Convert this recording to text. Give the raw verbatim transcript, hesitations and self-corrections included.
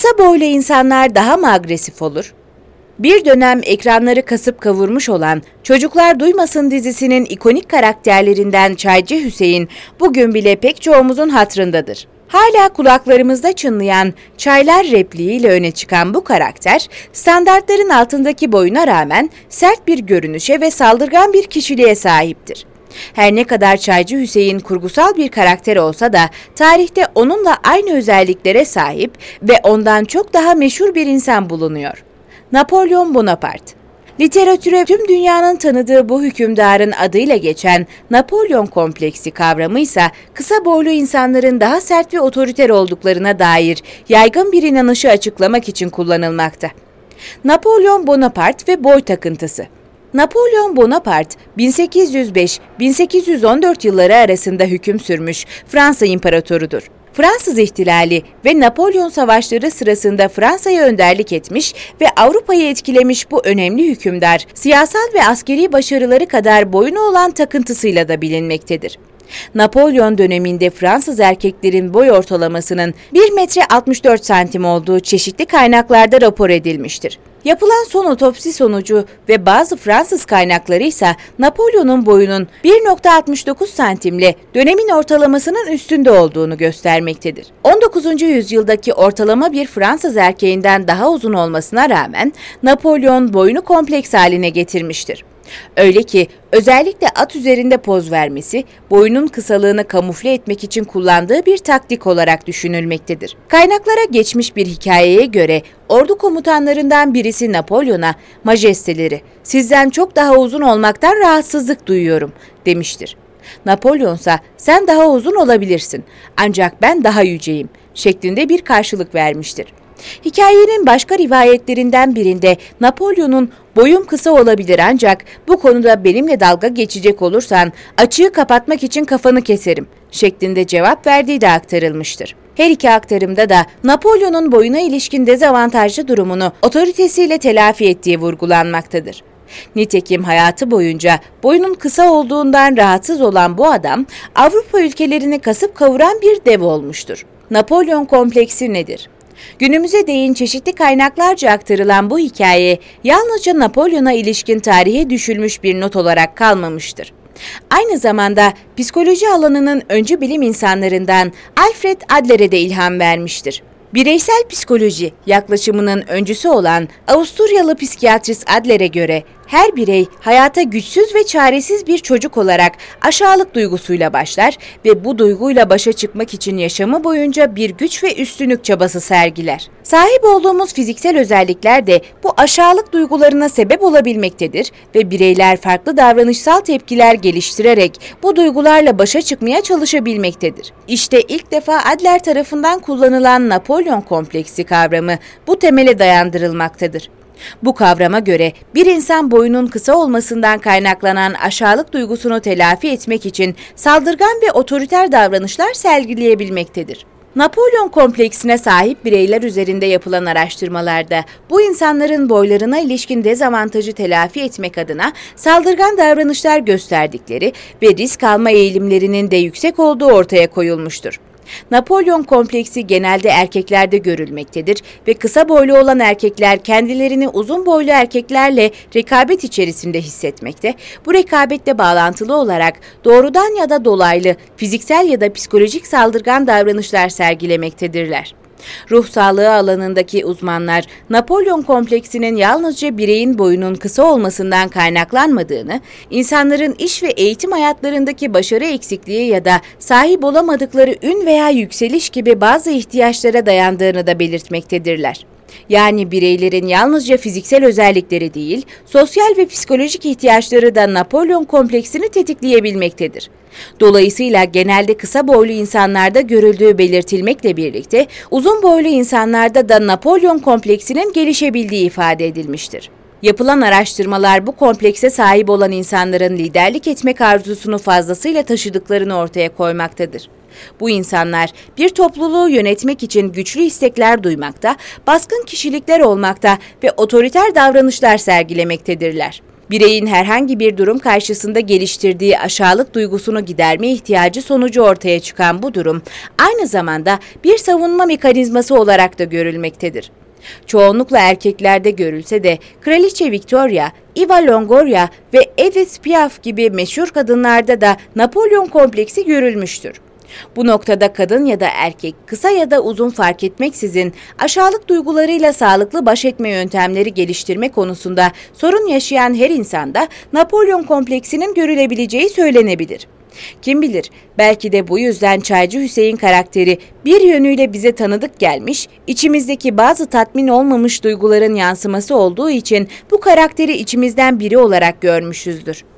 Kısa boylu insanlar daha mı agresif olur? Bir dönem ekranları kasıp kavurmuş olan Çocuklar Duymasın dizisinin ikonik karakterlerinden Çaycı Hüseyin bugün bile pek çoğumuzun hatırındadır. Hala kulaklarımızda çınlayan çaylar repliğiyle öne çıkan bu karakter, standartların altındaki boyuna rağmen sert bir görünüşe ve saldırgan bir kişiliğe sahiptir. Her ne kadar Çaycı Hüseyin kurgusal bir karakter olsa da tarihte onunla aynı özelliklere sahip ve ondan çok daha meşhur bir insan bulunuyor. Napolyon Bonaparte. Literatüre tüm dünyanın tanıdığı bu hükümdarın adıyla geçen Napolyon kompleksi kavramı ise kısa boylu insanların daha sert ve otoriter olduklarına dair yaygın bir inanışı açıklamak için kullanılmakta. Napolyon Bonaparte ve boy takıntısı. Napolyon Bonaparte, bin sekiz yüz beş - bin sekiz yüz on dört yılları arasında hüküm sürmüş Fransa imparatorudur. Fransız ihtilali ve Napolyon savaşları sırasında Fransa'ya önderlik etmiş ve Avrupa'yı etkilemiş bu önemli hükümdar, siyasal ve askeri başarıları kadar boyuna olan takıntısıyla da bilinmektedir. Napolyon döneminde Fransız erkeklerin boy ortalamasının bir metre altmış dört santim olduğu çeşitli kaynaklarda rapor edilmiştir. Yapılan son otopsi sonucu ve bazı Fransız kaynakları ise Napolyon'un boyunun bir metre altmış dokuz santimle dönemin ortalamasının üstünde olduğunu göstermektedir. on dokuzuncu yüzyıldaki ortalama bir Fransız erkeğinden daha uzun olmasına rağmen Napolyon boyunu kompleks haline getirmiştir. Öyle ki özellikle at üzerinde poz vermesi, boyunun kısalığını kamufle etmek için kullandığı bir taktik olarak düşünülmektedir. Kaynaklara geçmiş bir hikayeye göre ordu komutanlarından birisi Napolyon'a, "Majesteleri, sizden çok daha uzun olmaktan rahatsızlık duyuyorum," demiştir. Napolyon ise "Sen daha uzun olabilirsin, ancak ben daha yüceyim," şeklinde bir karşılık vermiştir. Hikayenin başka rivayetlerinden birinde Napolyon'un "Boyum kısa olabilir ancak bu konuda benimle dalga geçecek olursan açığı kapatmak için kafanı keserim," şeklinde cevap verdiği de aktarılmıştır. Her iki aktarımda da Napolyon'un boyuna ilişkin dezavantajlı durumunu otoritesiyle telafi ettiği vurgulanmaktadır. Nitekim hayatı boyunca boyunun kısa olduğundan rahatsız olan bu adam, Avrupa ülkelerini kasıp kavuran bir dev olmuştur. Napolyon kompleksi nedir? Günümüze değin çeşitli kaynaklarca aktarılan bu hikaye yalnızca Napolyon'a ilişkin tarihe düşülmüş bir not olarak kalmamıştır. Aynı zamanda psikoloji alanının öncü bilim insanlarından Alfred Adler'e de ilham vermiştir. Bireysel psikoloji yaklaşımının öncüsü olan Avusturyalı psikiyatrist Adler'e göre her birey hayata güçsüz ve çaresiz bir çocuk olarak aşağılık duygusuyla başlar ve bu duyguyla başa çıkmak için yaşamı boyunca bir güç ve üstünlük çabası sergiler. Sahip olduğumuz fiziksel özellikler de bu aşağılık duygularına sebep olabilmektedir ve bireyler farklı davranışsal tepkiler geliştirerek bu duygularla başa çıkmaya çalışabilmektedir. İşte ilk defa Adler tarafından kullanılan Napolyon kompleksi kavramı bu temele dayandırılmaktadır. Bu kavrama göre bir insan boyunun kısa olmasından kaynaklanan aşağılık duygusunu telafi etmek için saldırgan ve otoriter davranışlar sergileyebilmektedir. Napolyon kompleksine sahip bireyler üzerinde yapılan araştırmalarda bu insanların boylarına ilişkin dezavantajı telafi etmek adına saldırgan davranışlar gösterdikleri ve risk alma eğilimlerinin de yüksek olduğu ortaya koyulmuştur. Napolyon kompleksi genelde erkeklerde görülmektedir ve kısa boylu olan erkekler kendilerini uzun boylu erkeklerle rekabet içerisinde hissetmekte, bu rekabetle bağlantılı olarak doğrudan ya da dolaylı fiziksel ya da psikolojik saldırgan davranışlar sergilemektedirler. Ruh sağlığı alanındaki uzmanlar, Napolyon kompleksinin yalnızca bireyin boyunun kısa olmasından kaynaklanmadığını, insanların iş ve eğitim hayatlarındaki başarı eksikliği ya da sahip olamadıkları ün veya yükseliş gibi bazı ihtiyaçlara dayandığını da belirtmektedirler. Yani bireylerin yalnızca fiziksel özellikleri değil, sosyal ve psikolojik ihtiyaçları da Napolyon kompleksini tetikleyebilmektedir. Dolayısıyla genelde kısa boylu insanlarda görüldüğü belirtilmekle birlikte, uzun boylu insanlarda da Napolyon kompleksinin gelişebildiği ifade edilmiştir. Yapılan araştırmalar bu komplekse sahip olan insanların liderlik etmek arzusunu fazlasıyla taşıdıklarını ortaya koymaktadır. Bu insanlar bir topluluğu yönetmek için güçlü istekler duymakta, baskın kişilikler olmakta ve otoriter davranışlar sergilemektedirler. Bireyin herhangi bir durum karşısında geliştirdiği aşağılık duygusunu giderme ihtiyacı sonucu ortaya çıkan bu durum, aynı zamanda bir savunma mekanizması olarak da görülmektedir. Çoğunlukla erkeklerde görülse de Kraliçe Victoria, Eva Longoria ve Edith Piaf gibi meşhur kadınlarda da Napolyon kompleksi görülmüştür. Bu noktada kadın ya da erkek, kısa ya da uzun fark etmeksizin aşağılık duygularıyla sağlıklı baş etme yöntemleri geliştirme konusunda sorun yaşayan her insanda Napolyon kompleksinin görülebileceği söylenebilir. Kim bilir, belki de bu yüzden Çaycı Hüseyin karakteri bir yönüyle bize tanıdık gelmiş, içimizdeki bazı tatmin olmamış duyguların yansıması olduğu için bu karakteri içimizden biri olarak görmüşüzdür.